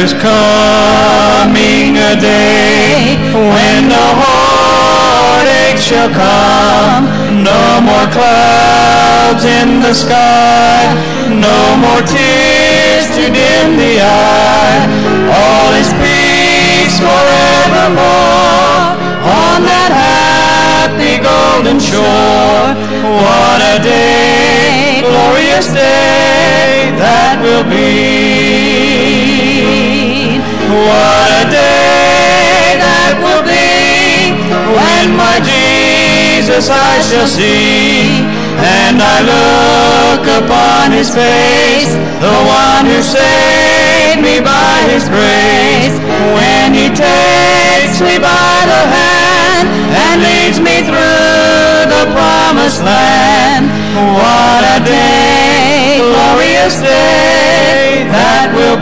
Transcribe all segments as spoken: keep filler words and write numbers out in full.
There's coming a day when the heartache shall come. No more clouds in the sky, no more tears to dim the eye. All is peace forevermore on that happy golden shore. What a day, glorious day that will be. What a day that will be when my Jesus I shall see, and I look upon his face, the one who saved me by his grace. When he takes me by the hand and leads me through the promised land. What a day, glorious day that will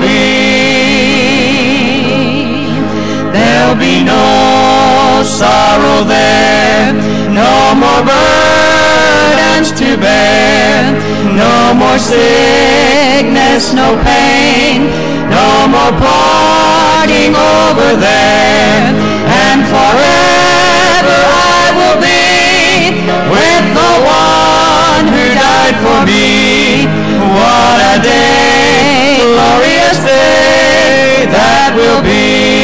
be. There'll be no sorrow there, no more burdens to bear, no more sickness, no pain, no more parting over there, and forever I will be with the one who died for me. What a day, glorious day that will be.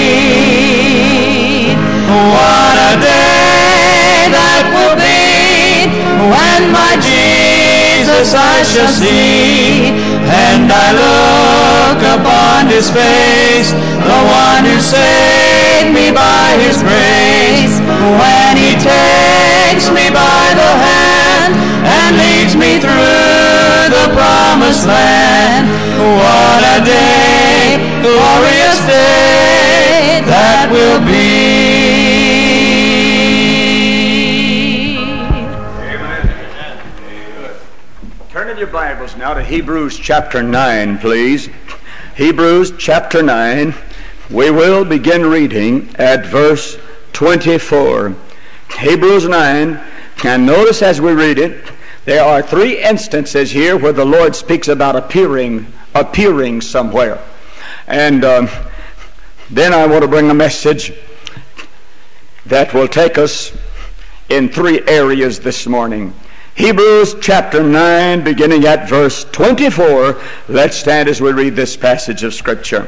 What a day that will be when my Jesus I shall see, and I look upon his face, the one who saved me by his grace. When he takes me by the hand and leads me through the promised land. What a day, glorious day that will be. Turn in your Bibles now to Hebrews chapter nine, please. Hebrews chapter nine. We will begin reading at verse twenty-four. Hebrews nine. And notice as we read it, there are three instances here where the Lord speaks about appearing, appearing somewhere. And um, then I want to bring a message that will take us in three areas this morning. Hebrews chapter nine, beginning at verse twenty-four. Let's stand as we read this passage of Scripture.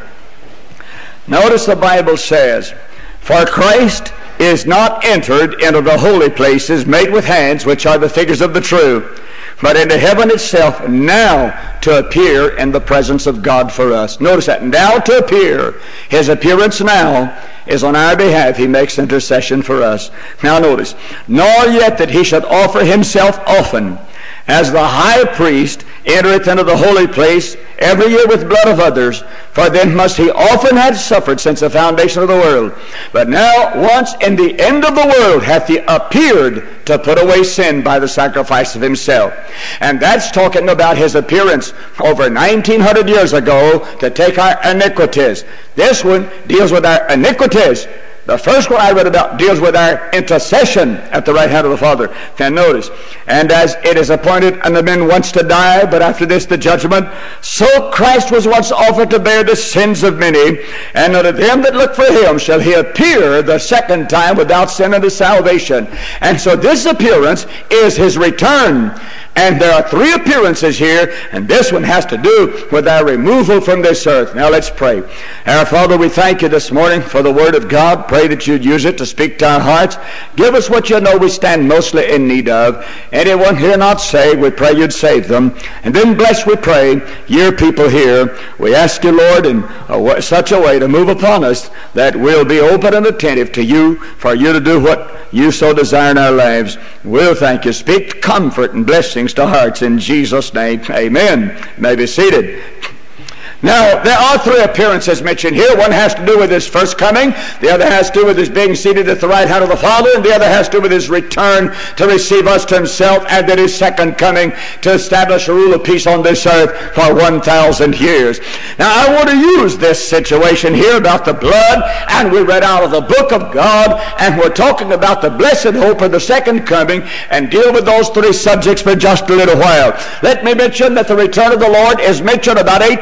Notice the Bible says, "For Christ is not entered into the holy places made with hands, which are the figures of the true, but into heaven itself, now to appear in the presence of God for us." Notice that, now to appear. His appearance now is on our behalf. He makes intercession for us. Now notice, "Nor yet that he should offer himself often, as the high priest entereth into the holy place every year with blood of others, for then must he often have suffered since the foundation of the world. But now once in the end of the world hath he appeared to put away sin by the sacrifice of himself." And that's talking about his appearance over nineteen hundred years ago to take our iniquities. This one deals with our iniquities. The first one I read about deals with our intercession at the right hand of the Father. Then notice, "And as it is appointed unto men once to die, but after this the judgment, so Christ was once offered to bear the sins of many, and unto them that look for him shall he appear the second time without sin unto salvation." And so this appearance is his return. And there are three appearances here, and this one has to do with our removal from this earth. Now let's pray. Our Father, we thank you this morning for the Word of God. Pray that you'd use it to speak to our hearts. Give us what you know we stand mostly in need of. Anyone here not saved, we pray you'd save them. And then bless, we pray, your people here. We ask you, Lord, in a, such a way to move upon us that we'll be open and attentive to you, for you to do what you so desire in our lives. We'll thank you. Speak comfort and blessings to hearts in Jesus' name. Amen. You may be seated. Now, there are three appearances mentioned here. One has to do with his first coming. The other has to do with his being seated at the right hand of the Father. And the other has to do with his return to receive us to himself, and then his second coming to establish a rule of peace on this earth for one thousand years. Now, I want to use this situation here about the blood, and we read out of the book of God, and we're talking about the blessed hope of the second coming, and deal with those three subjects for just a little while. Let me mention that the return of the Lord is mentioned about eighteen hundred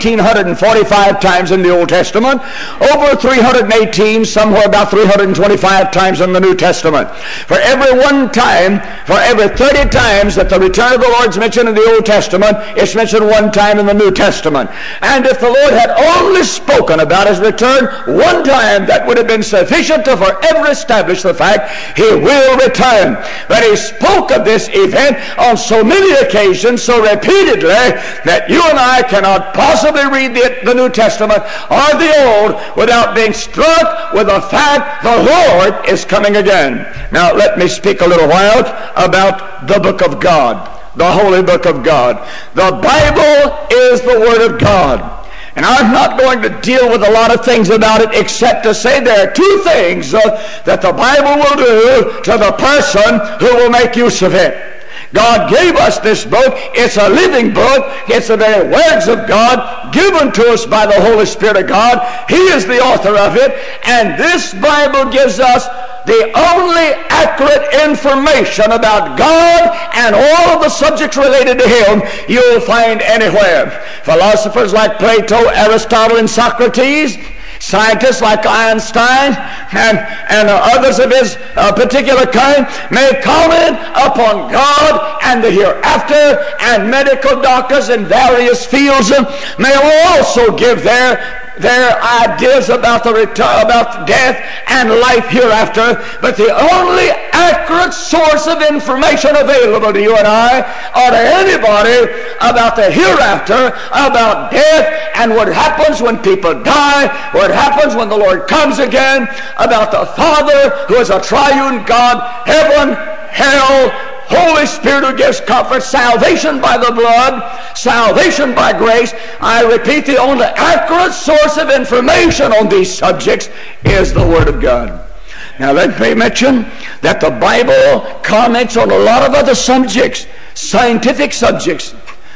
forty-five times in the Old Testament, over three hundred eighteen, somewhere about three hundred twenty-five times in the New Testament. For every one time, for every thirty times that the return of the Lord is mentioned in the Old Testament, it's mentioned one time in the New Testament. And if the Lord had only spoken about his return one time, that would have been sufficient to forever establish the fact he will return. But he spoke of this event on so many occasions, so repeatedly, that you and I cannot possibly read the, the New Testament or the Old without being struck with the fact the Lord is coming again. Now let me speak a little while about the book of God, the holy book of God. The Bible is the Word of God. And I'm not going to deal with a lot of things about it except to say there are two things uh, that the Bible will do to the person who will make use of it. God gave us this book. It's a living book. It's the very words of God given to us by the Holy Spirit of God. He is the author of it. And this Bible gives us the only accurate information about God and all of the subjects related to Him you'll find anywhere. Philosophers like Plato, Aristotle, and Socrates, scientists like Einstein and, and others of his uh, particular kind may comment upon God and the hereafter, and medical doctors in various fields may also give their their ideas about the return, about death and life hereafter. But the only accurate source of information available to you and I, or to anybody, about the hereafter, about death and what happens when people die, what happens when the Lord comes again, about the Father who is a triune God, heaven, hell, Holy Spirit who gives comfort, salvation by the blood, salvation by grace. I repeat, the only accurate source of information on these subjects is the Word of God. Now let me mention that the Bible comments on a lot of other subjects, scientific subjects,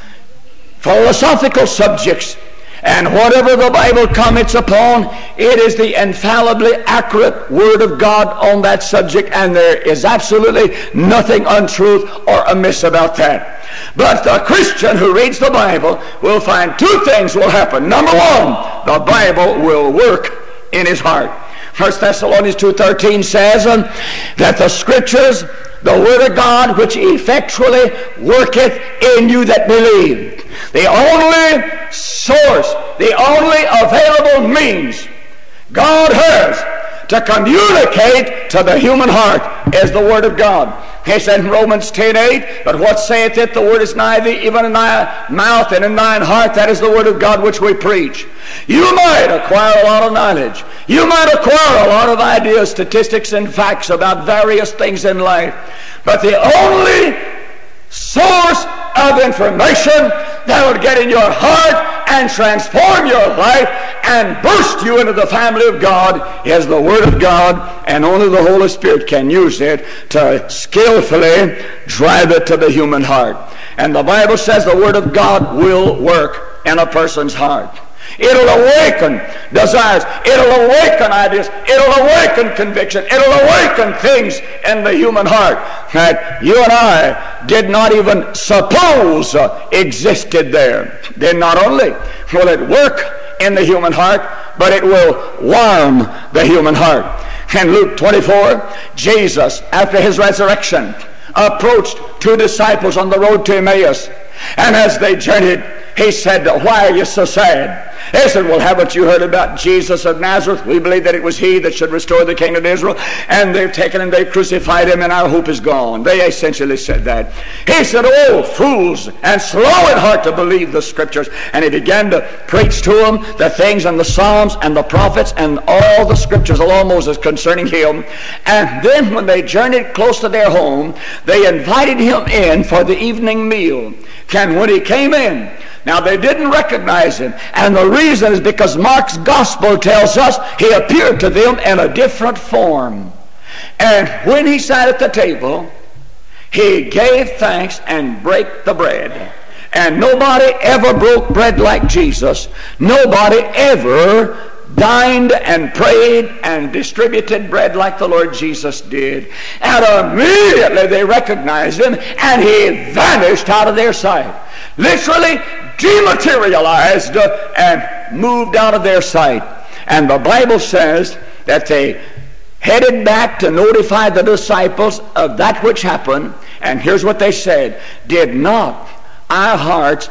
philosophical subjects, and whatever the Bible comments upon, it is the infallibly accurate Word of God on that subject, and there is absolutely nothing untruth or amiss about that. But the Christian who reads the Bible will find two things will happen. Number one, the Bible will work in his heart. First Thessalonians two thirteen says um, that the Scriptures, the Word of God, which effectually worketh in you that believe. The only source, the only available means God has to communicate to the human heart is the Word of God. He said in Romans ten eight, but what saith it? The Word is nigh thee, even in thy mouth and in thine heart. That is the Word of God which we preach. You might acquire a lot of knowledge. You might acquire a lot of ideas, statistics, and facts about various things in life. But the only source of information that will get in your heart and transform your life and burst you into the family of God is the Word of God, and only the Holy Spirit can use it to skillfully drive it to the human heart. And the Bible says the Word of God will work in a person's heart. It'll awaken desires. It'll awaken ideas. It'll awaken conviction. It'll awaken things in the human heart that you and I did not even suppose uh, existed there. Then not only will it work in the human heart, but it will warm the human heart. In Luke twenty-four, Jesus, after his resurrection, approached two disciples on the road to Emmaus. And as they journeyed, he said, why are you so sad? They said, well, haven't you heard about Jesus of Nazareth? We believe that it was he that should restore the kingdom of Israel. And they've taken him, they've crucified him, and our hope is gone. They essentially said that. He said, oh, fools, and slow in heart to believe the Scriptures. And he began to preach to them the things in the Psalms and the prophets and all the Scriptures of the law of Moses concerning him. And then when they journeyed close to their home, they invited him in for the evening meal. And when he came in, now they didn't recognize him, and the reason is because Mark's gospel tells us he appeared to them in a different form. And when he sat at the table, he gave thanks and brake the bread. And nobody ever broke bread like Jesus. Nobody ever dined and prayed and distributed bread like the Lord Jesus did. And immediately they recognized him, and he vanished out of their sight. Literally dematerialized, uh, and and moved out of their sight. And the Bible says that they headed back to notify the disciples of that which happened. And here's what they said: did not our hearts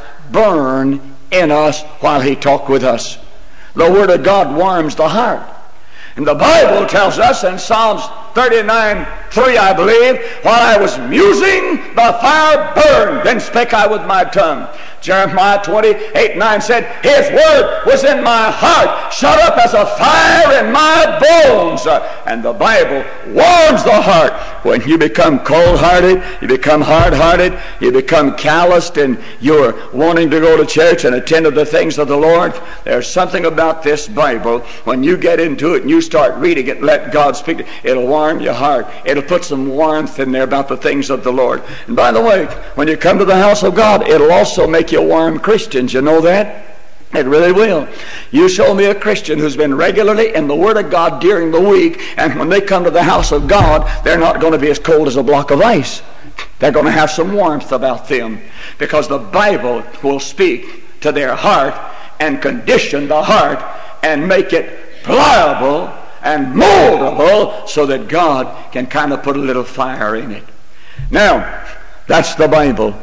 burn in us while he talked with us? The Word of God warms the heart. And the Bible tells us in Psalms thirty-nine three, I believe, while I was musing, the fire burned, then spake I with my tongue. Jeremiah twenty-eight nine said, his word was in my heart, shut up as a fire in my bones. And the Bible warms the heart. When you become cold-hearted, you become hard-hearted, you become calloused, and you're wanting to go to church and attend to the things of the Lord, there's something about this Bible. When you get into it and you start reading it, let God speak to it, it'll warm your heart. It'll put some warmth in there about the things of the Lord. And by the way, when you come to the house of God, it'll also make you warm Christians. You know that? It really will. You show me a Christian who's been regularly in the Word of God during the week, and when they come to the house of God, they're not going to be as cold as a block of ice. They're going to have some warmth about them, because the Bible will speak to their heart and condition the heart and make it pliable and moldable so that God can kind of put a little fire in it. Now, that's the Bible.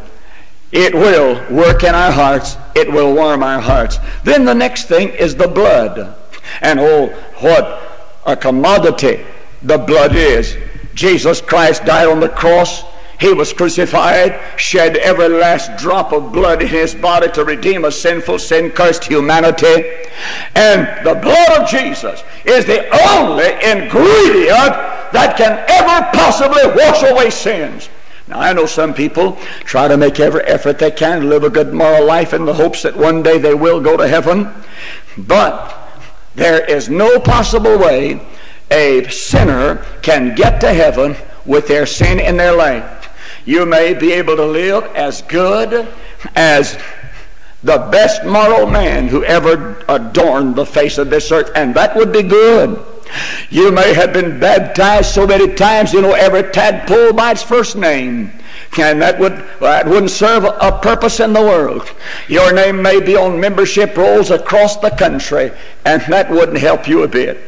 It will work in our hearts. It will warm our hearts. Then the next thing is the blood. And oh, what a commodity the blood is. Jesus Christ died on the cross. He was crucified, shed every last drop of blood in his body to redeem a sinful, sin-cursed humanity. And the blood of Jesus is the only ingredient that can ever possibly wash away sins. Now, I know some people try to make every effort they can to live a good moral life in the hopes that one day they will go to heaven. But there is no possible way a sinner can get to heaven with their sin in their life. You may be able to live as good as the best moral man who ever adorned the face of this earth, and that would be good. You may have been baptized so many times you know every tadpole by its first name, and that would that wouldn't serve a purpose in the world. Your name may be on membership rolls across the country, and that wouldn't help you a bit.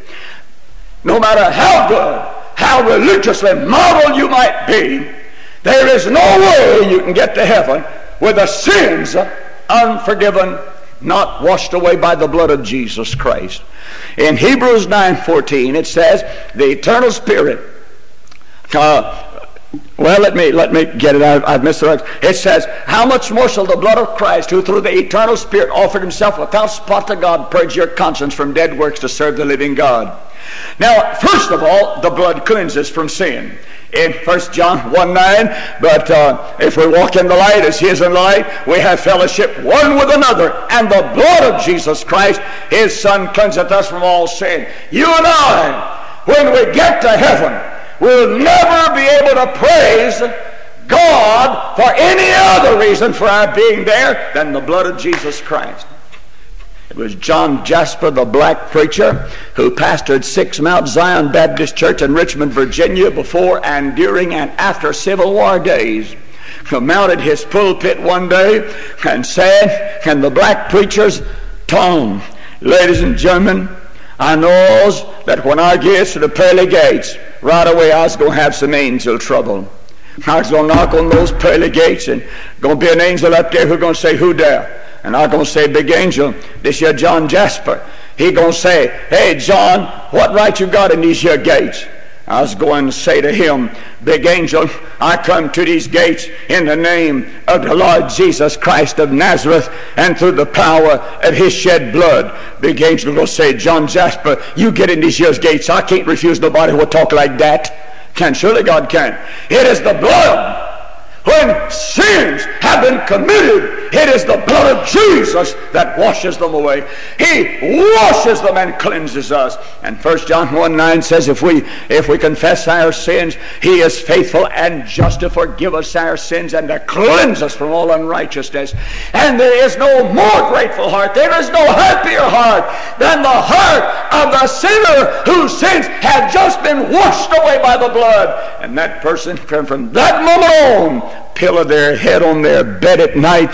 No matter how good, how religiously moral you might be, there is no way you can get to heaven with the sins unforgiven, not washed away by the blood of Jesus Christ. In Hebrews nine fourteen it says, the eternal Spirit, uh, well, let me let me get it out. I've missed it. It says, how much more shall the blood of Christ, who through the eternal Spirit offered himself without spot to God, purge your conscience from dead works to serve the living God? Now, first of all, the blood cleanses from sin. In First John one nine, but uh, if we walk in the light as he is in the light, we have fellowship one with another, and the blood of Jesus Christ, his Son, cleanseth us from all sin. You and I, when we get to heaven, will never be able to praise God for any other reason for our being there than the blood of Jesus Christ. It was John Jasper, the black preacher, who pastored Six Mount Zion Baptist Church in Richmond, Virginia, before and during and after Civil War days, who mounted his pulpit one day and said in the black preacher's tone, ladies and gentlemen, I knows that when I get to the pearly gates, right away I was going to have some angel trouble. I was going to knock on those pearly gates, and going to be an angel up there who's going to say, who there? And I'm going to say, big angel, this here John Jasper. He going to say, hey, John, what right you got in these here gates? I was going to say to him, big angel, I come to these gates in the name of the Lord Jesus Christ of Nazareth and through the power of his shed blood. Big angel will say, John Jasper, you get in these here gates. I can't refuse nobody who will talk like that. Can, surely God can. It is the blood. When sins have been committed, it is the blood of Jesus that washes them away. He washes them and cleanses us. And First John one nine says, if we if we confess our sins, he is faithful and just to forgive us our sins and to cleanse us from all unrighteousness. And there is no more grateful heart, there is no happier heart than the heart of the sinner whose sins have just been washed away by the blood. And that person can from that moment on pillow their head on their bed at night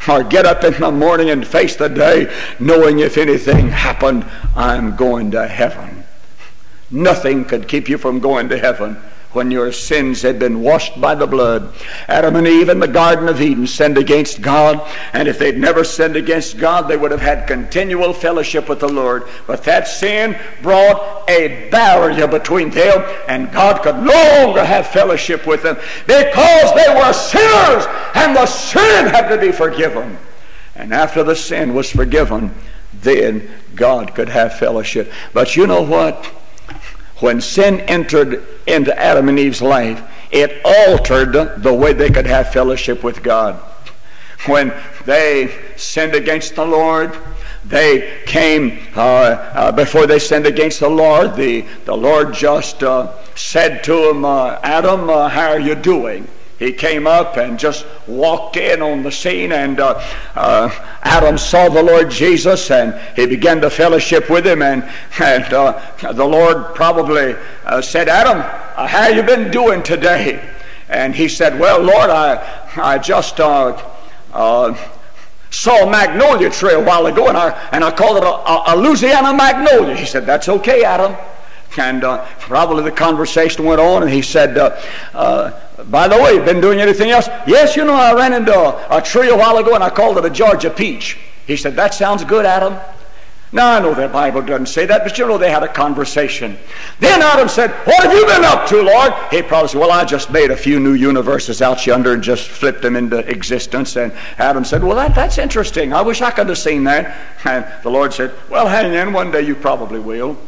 or get up in the morning and face the day knowing if anything happened, I'm going to heaven. Nothing could keep you from going to heaven when your sins had been washed by the blood. Adam and Eve in the Garden of Eden sinned against God, and if they'd never sinned against God, they would have had continual fellowship with the Lord. But that sin brought a barrier between them, and God could no longer have fellowship with them because they were sinners, and the sin had to be forgiven. And after the sin was forgiven, then God could have fellowship. But you know what? When sin entered into Adam and Eve's life, it altered the way they could have fellowship with God. When they sinned against the Lord, they came, uh, uh, before they sinned against the Lord, the, the Lord just uh, said to him, uh, Adam, uh, how are you doing? He came up and just walked in on the scene, and uh, uh, Adam saw the Lord Jesus, and he began to fellowship with him, and, and uh, the Lord probably uh, said, Adam, uh, how you been doing today? And he said, well, Lord, I, I just uh, uh, saw a magnolia tree a while ago, and I, and I called it a, a Louisiana magnolia. He said, that's okay, Adam. And uh, probably the conversation went on, and he said, uh, uh, by the way, you been doing anything else? Yes, you know, I ran into a, a tree a while ago, and I called it a Georgia peach. He said, that sounds good, Adam. Now, I know the Bible doesn't say that, but you know, they had a conversation. Then Adam said, what have you been up to, Lord? He probably said, well, I just made a few new universes out yonder and just flipped them into existence. And Adam said, well, that, that's interesting. I wish I could have seen that. And the Lord said, well, hang in. One day you probably will.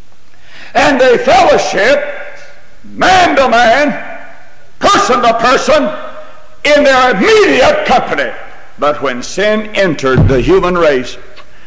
And they fellowship, man to man, person to person, in their immediate company. But when sin entered the human race,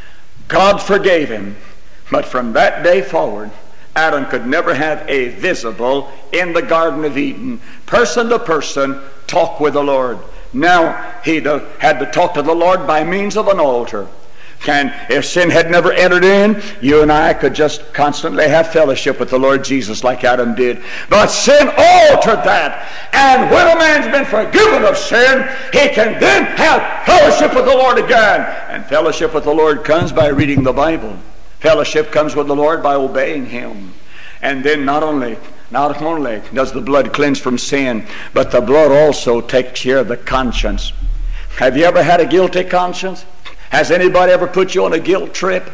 God forgave him. But from that day forward, Adam could never have a visible, in the Garden of Eden, person to person, talk with the Lord. Now he had to talk to the Lord by means of an altar. And if sin had never entered in, you and I could just constantly have fellowship with the Lord Jesus like Adam did. But sin altered that. And when a man's been forgiven of sin, he can then have fellowship with the Lord again. And fellowship with the Lord comes by reading the Bible. Fellowship comes with the Lord by obeying Him. And then not only not only does the blood cleanse from sin, but the blood also takes care of the conscience. Have you ever had a guilty conscience? Has anybody ever put you on a guilt trip?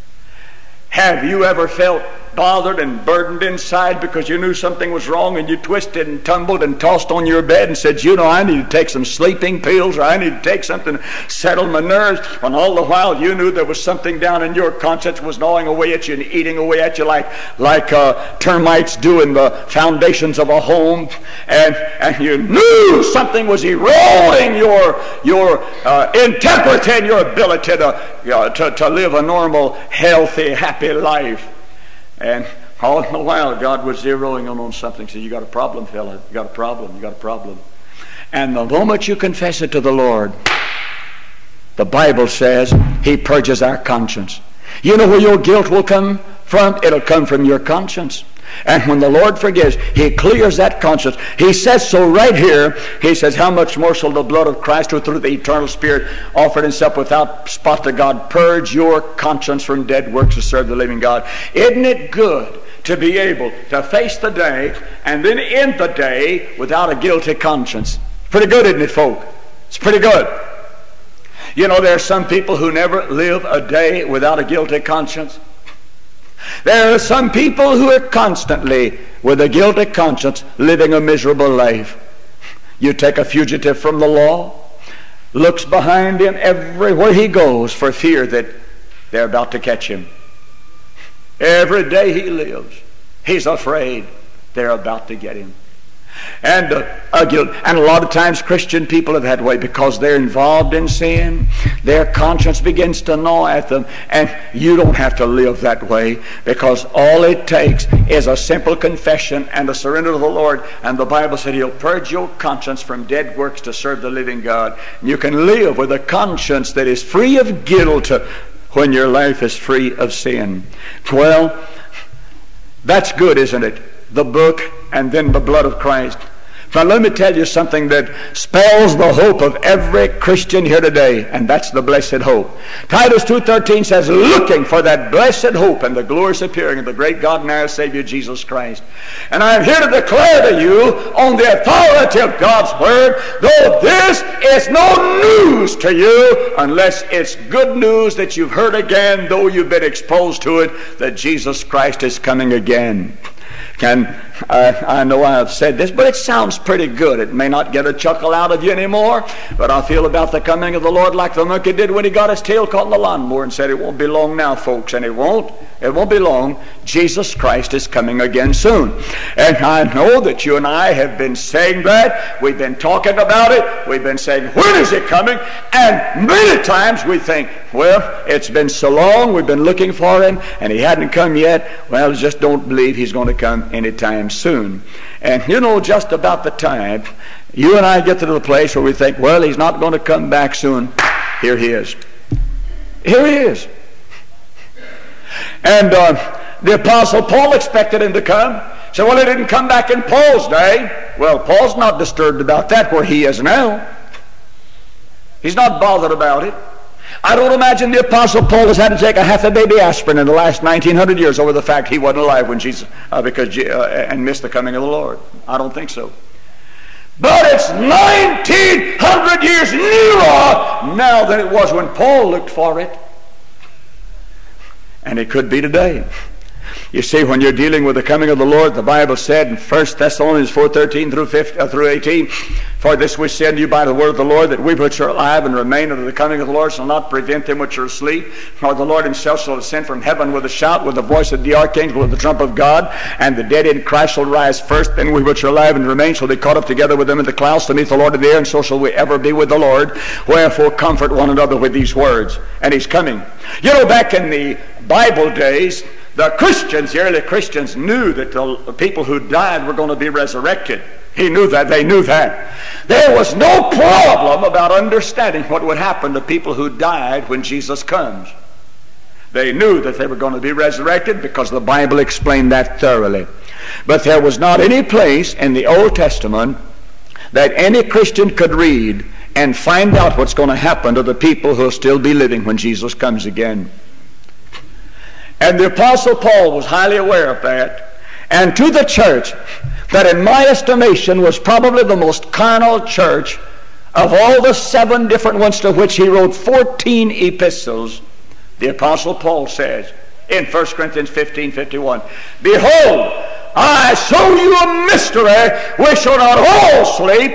Have you ever felt bothered and burdened inside because you knew something was wrong, and you twisted and tumbled and tossed on your bed and said, you know, I need to take some sleeping pills, or I need to take something to settle my nerves, when all the while you knew there was something down in your conscience was gnawing away at you and eating away at you like like uh, termites do in the foundations of a home, and and you knew something was eroding your your uh, integrity and your ability to, uh, to to live a normal, healthy, happy life. And all the while, God was zeroing in on something. He said, you got a problem, fella. You got a problem. You got a problem. And the moment you confess it to the Lord, the Bible says He purges our conscience. You know where your guilt will come from? It'll come from your conscience. And when the Lord forgives, He clears that conscience. He says so right here. He says, how much more shall the blood of Christ, who through the eternal Spirit offered Himself without spot to God, purge your conscience from dead works to serve the living God? Isn't it good to be able to face the day and then end the day without a guilty conscience? Pretty good, isn't it, folk? It's pretty good. You know, there are some people who never live a day without a guilty conscience. There are some people who are constantly, with a guilty conscience, living a miserable life. You take a fugitive from the law, looks behind him everywhere he goes for fear that they're about to catch him. Every day he lives, he's afraid they're about to get him. And uh, a guilt. And a lot of times Christian people have that way because they're involved in sin. Their conscience begins to gnaw at them. And you don't have to live that way, because all it takes is a simple confession and a surrender to the Lord. And the Bible said He'll purge your conscience from dead works to serve the living God. And you can live with a conscience that is free of guilt when your life is free of sin. Well, that's good, isn't it? The book and then the blood of Christ. Now let me tell you something that spells the hope of every Christian here today, and that's the blessed hope. Titus two thirteen says, looking for that blessed hope and the glorious appearing of the great God and our Savior Jesus Christ. And I am here to declare to you on the authority of God's Word, though this is no news to you unless it's good news that you've heard again, though you've been exposed to it, that Jesus Christ is coming again. And I, I know I've said this, but it sounds pretty good. It may not get a chuckle out of you anymore, but I feel about the coming of the Lord like the monkey did when he got his tail caught in the lawnmower and said, it won't be long now, folks, and it won't. It won't be long. Jesus Christ is coming again soon. And I know that you and I have been saying that. We've been talking about it. We've been saying, when is it coming? And many times we think, well, it's been so long, we've been looking for him, and he hadn't come yet. Well, just don't believe he's going to come anytime soon. And you know, just about the time you and I get to the place where we think, well, he's not going to come back soon, here he is. Here he is. And uh, the Apostle Paul expected him to come. So, well, he didn't come back in Paul's day. Well, Paul's not disturbed about that where he is now. He's not bothered about it. I don't imagine the Apostle Paul has had to take a half a baby aspirin in the last nineteen hundred years over the fact he wasn't alive when Jesus, uh, because uh, and missed the coming of the Lord. I don't think so. But it's nineteen hundred years nearer now than it was when Paul looked for it. And it could be today. You see, when you're dealing with the coming of the Lord, the Bible said in First Thessalonians four thirteen through fifteen, uh, through eighteen, for this we send you by the word of the Lord, that we which are alive and remain unto the coming of the Lord shall not prevent them which are asleep. For the Lord himself shall descend from heaven with a shout, with the voice of the archangel, with the trump of God, and the dead in Christ shall rise first. Then we which are alive and remain shall be caught up together with them in the clouds to meet the Lord in the air, and so shall we ever be with the Lord. Wherefore comfort one another with these words. And he's coming. You know, back in the Bible days, the Christians, the early Christians, knew that the people who died were going to be resurrected. He knew that. They knew that. There was no problem about understanding what would happen to people who died when Jesus comes. They knew that they were going to be resurrected because the Bible explained that thoroughly. But there was not any place in the Old Testament that any Christian could read and find out what's going to happen to the people who will still be living when Jesus comes again. And the Apostle Paul was highly aware of that. And to the church, that in my estimation was probably the most carnal church of all the seven different ones to which he wrote fourteen epistles, the Apostle Paul says in First Corinthians fifteen fifty-one, behold, I show you a mystery, we shall not all sleep.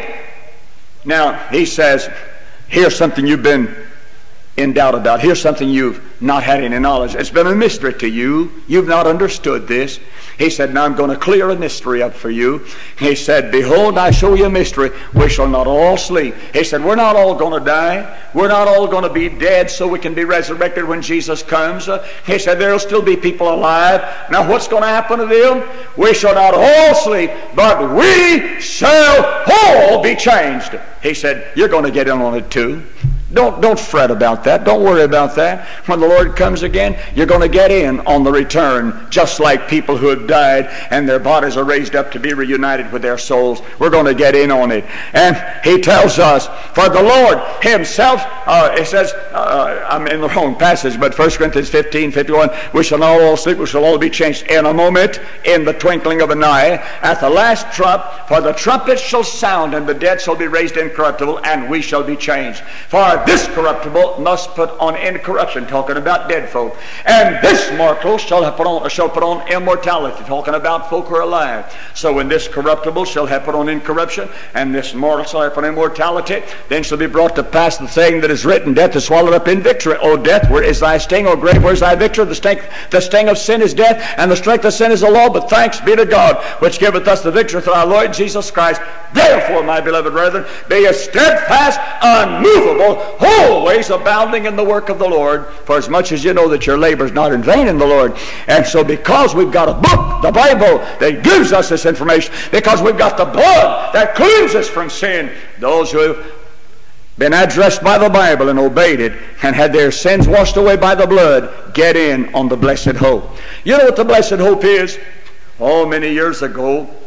Now, he says, here's something you've been in doubt about. Here's something you've not had any knowledge. It's been a mystery to you. You've not understood this. He said, now I'm going to clear a mystery up for you. He said, behold, I show you a mystery. We shall not all sleep. He said, we're not all going to die. We're not all going to be dead so we can be resurrected when Jesus comes. Uh, he said, there'll still be people alive. Now what's going to happen to them? We shall not all sleep, but we shall all be changed. He said, you're going to get in on it too. Don't, don't fret about that. Don't worry about that. When the Lord comes again, you're going to get in on the return, just like people who have died and their bodies are raised up to be reunited with their souls. We're going to get in on it. And he tells us, for the Lord himself, uh, it says, uh, I'm in the wrong passage, but First Corinthians fifteen fifty-one, we shall not all sleep, we shall all be changed in a moment, in the twinkling of an eye, at the last trump, for the trumpet shall sound, and the dead shall be raised incorruptible, and we shall be changed. For this corruptible must put on incorruption, talking about dead folk, and this mortal shall have put on shall put on immortality, talking about folk who are alive. So when this corruptible shall have put on incorruption, and this mortal shall have put on immortality, then shall be brought to pass the saying that is written, death is swallowed up in victory. O death, where is thy sting? O grave, where is thy victory? The sting, the sting of sin is death, and the strength of sin is the law. But thanks be to God, which giveth us the victory through our Lord Jesus Christ. Therefore, my beloved brethren, be ye steadfast, unmovable, always abounding in the work of the Lord, for as much as you know that your labor is not in vain in the Lord. And so because we've got a book, the Bible, that gives us this information, because we've got the blood that cleanses from sin, those who have been addressed by the Bible and obeyed it and had their sins washed away by the blood, get in on the blessed hope. You know what the blessed hope is? Oh, many years ago,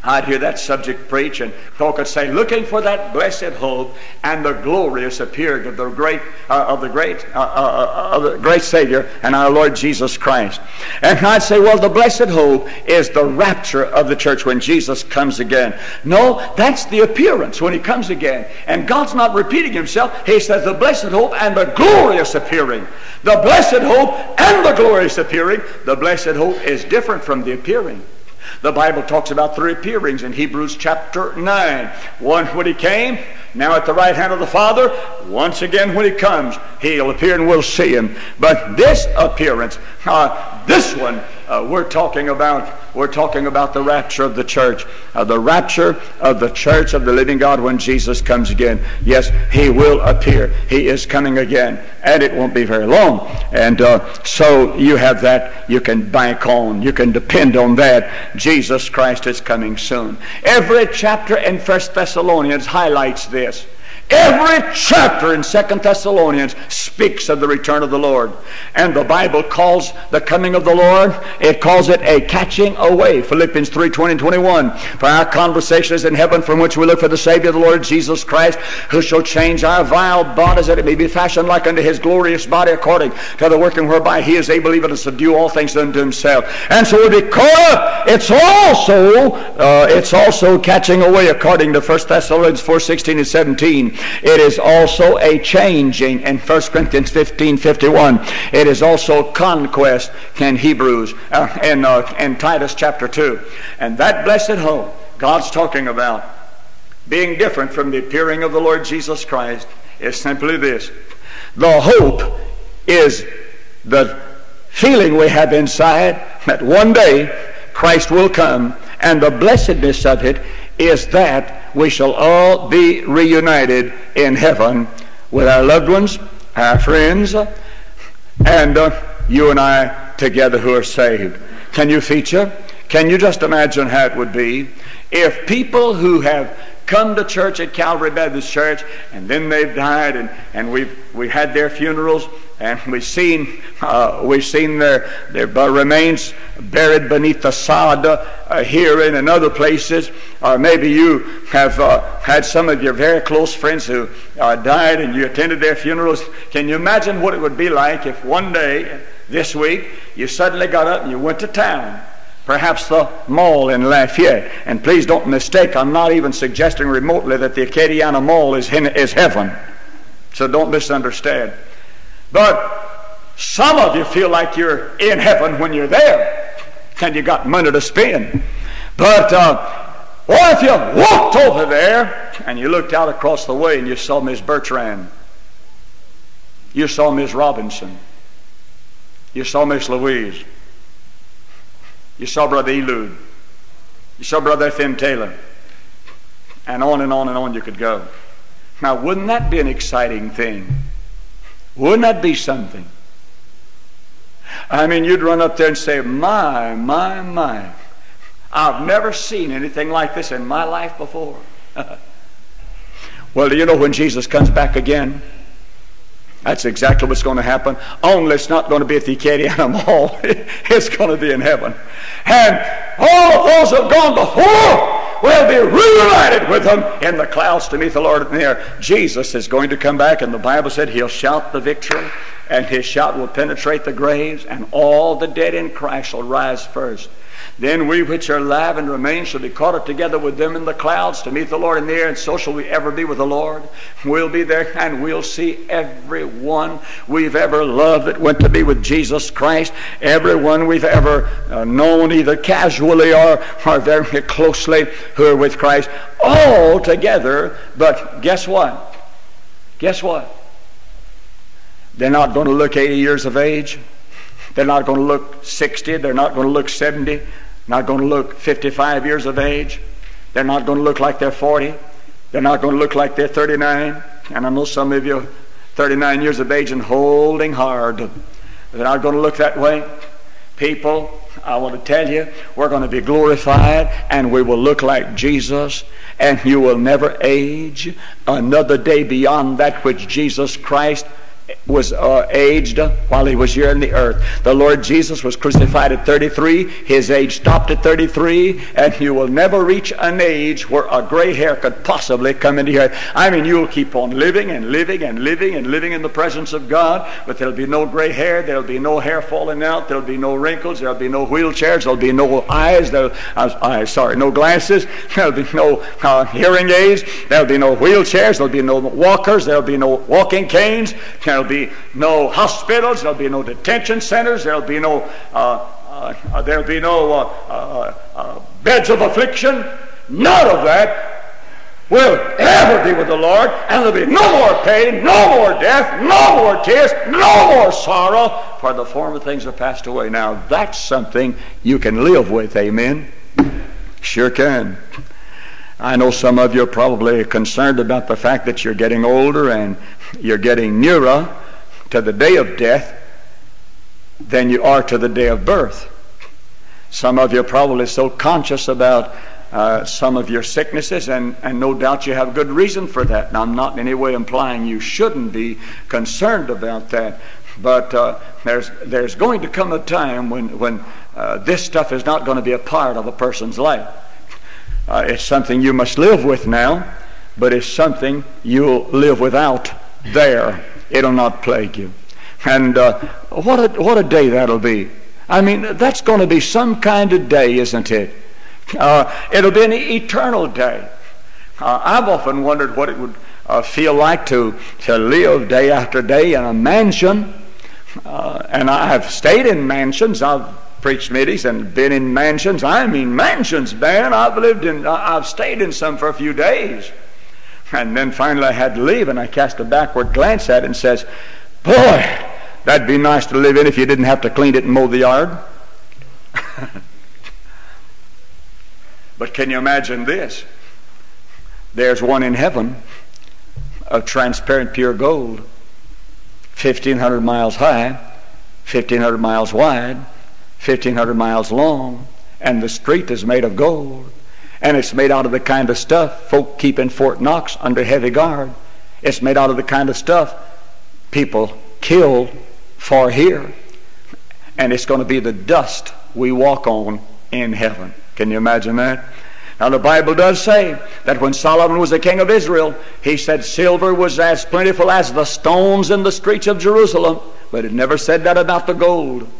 I'd hear that subject preach, and folk could say, looking for that blessed hope and the glorious appearing of the great, uh, of the great, uh, uh, of the great Savior and our Lord Jesus Christ. And I'd say, well, the blessed hope is the rapture of the church when Jesus comes again. No, that's the appearance when He comes again. And God's not repeating Himself. He says the blessed hope and the glorious appearing. The blessed hope and the glorious appearing. The blessed hope is different from the appearing. The Bible talks about three appearings in Hebrews chapter nine. One when He came, now at the right hand of the Father. Once again when He comes, He'll appear and we'll see Him. But this appearance, uh, this one, uh, we're talking about, we're talking about the rapture of the church. Uh, the rapture of the church of the living God when Jesus comes again. Yes, He will appear. He is coming again. And it won't be very long. And uh, so you have that you can bank on. You can depend on that. Jesus Christ is coming soon. Every chapter in First Thessalonians highlights this. Every chapter in Second Thessalonians speaks of the return of the Lord. And the Bible calls the coming of the Lord, it calls it a catching away. Philippians three, twenty and twenty-one. For our conversation is in heaven, from which we look for the Savior, the Lord Jesus Christ, who shall change our vile bodies, that it may be fashioned like unto His glorious body, according to the working whereby He is able even to subdue all things unto Himself. And so we'll be caught up. It's also, uh, it's also catching away, according to First Thessalonians four, sixteen and seventeen. It is also a changing in First Corinthians fifteen, fifty-one. It is also conquest in Hebrews uh, and uh, in Titus chapter two. And that blessed hope God's talking about, being different from the appearing of the Lord Jesus Christ, is simply this. The hope is the feeling we have inside that one day Christ will come, and the blessedness of it is that we shall all be reunited in heaven with our loved ones, our friends, and uh, you and I together who are saved. Can you feature? Can you just imagine how it would be if people who have come to church at Calvary Baptist Church, and then they've died, and, and we've we had their funerals, and we've seen uh, we've seen their their remains buried beneath the sod uh, here and in other places, or maybe you have uh, had some of your very close friends who uh, died, and you attended their funerals. Can you imagine what it would be like if one day this week you suddenly got up and you went to town? Perhaps the mall in Lafayette. And please don't mistake, I'm not even suggesting remotely that the Acadiana Mall is, in, is heaven. So don't misunderstand. But some of you feel like you're in heaven when you're there, and you got money to spend. But uh, what if you walked over there and you looked out across the way and you saw Miss Bertrand? You saw Miss Robinson. You saw Miss Louise. You saw Brother Elud. You saw Brother F M Taylor. And on and on and on you could go. Now, wouldn't that be an exciting thing? Wouldn't that be something? I mean, you'd run up there and say, my, my, my. I've never seen anything like this in my life before. Well, do you know when Jesus comes back again? That's exactly what's going to happen. Only it's not going to be at the Acadiana Mall. It's going to be in heaven. And all of those who have gone before will be reunited with them in the clouds to meet the Lord there. Jesus is going to come back, and the Bible said He'll shout the victory, and His shout will penetrate the graves, and all the dead in Christ shall rise first. Then we which are alive and remain shall be caught up together with them in the clouds to meet the Lord in the air, and so shall we ever be with the Lord. We'll be there, and we'll see everyone we've ever loved that went to be with Jesus Christ, everyone we've ever uh, known, either casually or, or very closely, who are with Christ, all together. But guess what? Guess what? They're not going to look eighty years of age. They're not going to look sixty. They're not going to look seventy. Not going to look fifty-five years of age. They're not going to look like they're forty. They're not going to look like they're thirty-nine. And I know some of you thirty-nine years of age and holding hard. They're not going to look that way. People, I want to tell you, we're going to be glorified, and we will look like Jesus, and you will never age another day beyond that which Jesus Christ was uh, aged while he was here on the earth. The Lord Jesus was crucified at thirty-three. His age stopped at thirty-three, and you will never reach an age where a gray hair could possibly come into your head. I mean, you'll keep on living and living and living and living in the presence of God, but there'll be no gray hair, there'll be no hair falling out, there'll be no wrinkles, there'll be no wheelchairs, there'll be no eyes, there'll, uh, uh, sorry, no glasses, there'll be no uh, hearing aids, there'll be no wheelchairs, there'll be no walkers, there'll be no walking canes, there'll be no hospitals, there'll be no detention centers, there'll be no uh, uh, there'll be no uh, uh, uh, beds of affliction. None of that will ever be with the Lord, and there'll be no more pain, no more death, no more tears, no more sorrow, for the former things are passed away. Now that's something you can live with, amen? Sure can. I know some of you are probably concerned about the fact that you're getting older and you're getting nearer to the day of death than you are to the day of birth. Some of you are probably so conscious about uh, some of your sicknesses, and, and no doubt you have good reason for that. And I'm not in any way implying you shouldn't be concerned about that. But uh, there's there's going to come a time when, when uh, this stuff is not going to be a part of a person's life. Uh, it's something you must live with now, but it's something you'll live without there. It'll not plague you. And uh, what a what a day that'll be. I mean, that's going to be some kind of day, isn't it? Uh, it'll be an eternal day. Uh, I've often wondered what it would uh, feel like to, to live day after day in a mansion. Uh, and I've stayed in mansions. I've preached meetings and been in mansions. I mean mansions, man. I've lived in, I've stayed in some for a few days. And then finally I had to leave, and I cast a backward glance at it and says, boy, that'd be nice to live in if you didn't have to clean it and mow the yard. But can you imagine this? There's one in heaven of transparent pure gold, fifteen hundred miles high, fifteen hundred miles wide, fifteen hundred miles long, and the street is made of gold. And it's made out of the kind of stuff folk keep in Fort Knox under heavy guard. It's made out of the kind of stuff people kill for here. And it's going to be the dust we walk on in heaven. Can you imagine that? Now the Bible does say that when Solomon was the king of Israel, he said silver was as plentiful as the stones in the streets of Jerusalem. But it never said that about the gold.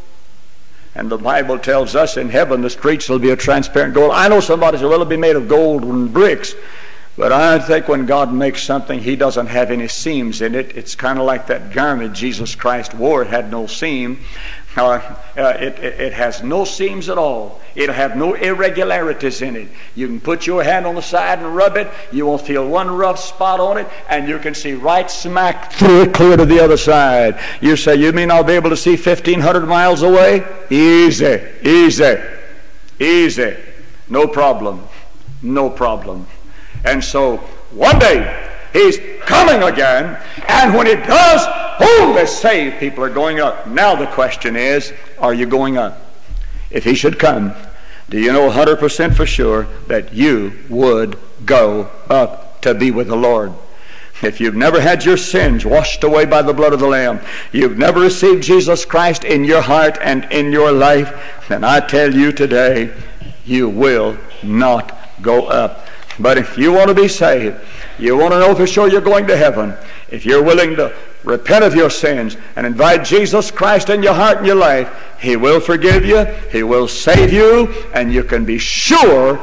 And the Bible tells us in heaven the streets will be of transparent gold. I know somebody said, well, it'll be made of gold and bricks. But I think when God makes something, He doesn't have any seams in it. It's kind of like that garment Jesus Christ wore. It had no seam. Uh, uh, it, it, it has no seams at all. It'll have no irregularities in it. You can put your hand on the side and rub it. You won't feel one rough spot on it, and you can see right smack through it clear to the other side. You say, you mean I'll be able to see fifteen hundred miles away? Easy, easy, easy. No problem, no problem. And so one day He's coming again, and when He does, only saved people are going up. Now the question is, are you going up? If He should come, do you know one hundred percent for sure that you would go up to be with the Lord? If you've never had your sins washed away by the blood of the Lamb, you've never received Jesus Christ in your heart and in your life, then I tell you today, you will not go up. But if you want to be saved, you want to know for sure you're going to heaven, if you're willing to repent of your sins and invite Jesus Christ in your heart and your life, He will forgive you, He will save you, and you can be sure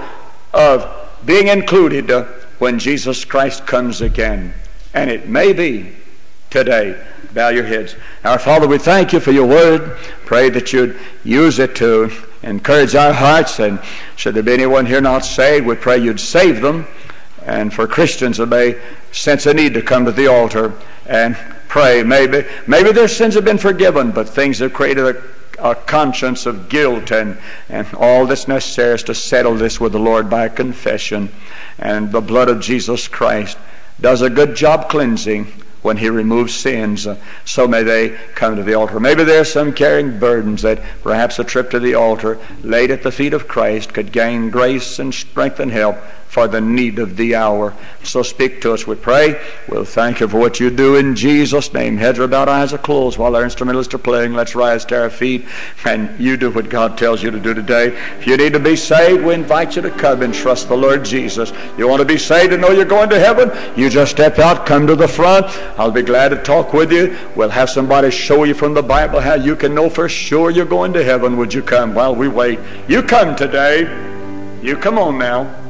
of being included when Jesus Christ comes again. And it may be today. Bow your heads. Our Father, we thank You for Your word. Pray that You'd use it to encourage our hearts, and should there be anyone here not saved, we pray You'd save them. And for Christians that may sense a need to come to the altar and pray, maybe maybe their sins have been forgiven, but things have created a, a conscience of guilt, and, and all that's necessary is to settle this with the Lord by confession. And the blood of Jesus Christ does a good job cleansing when He removes sins. Uh, so may they come to the altar. Maybe there's some carrying burdens that perhaps a trip to the altar laid at the feet of Christ could gain grace and strength and help. for the need of the hour. So speak to us, we pray. We'll thank you for what you do in Jesus' name. Heads are bowed, eyes are closed while our instrumentalists are playing. Let's rise to our feet, and you do what God tells you to do today. If you need to be saved, we invite you to come and trust the Lord Jesus. You want to be saved and know you're going to heaven? You just step out, come to the front. I'll be glad to talk with you. We'll have somebody show you from the Bible how you can know for sure you're going to heaven. Would you come while we wait? You come today. You come on now.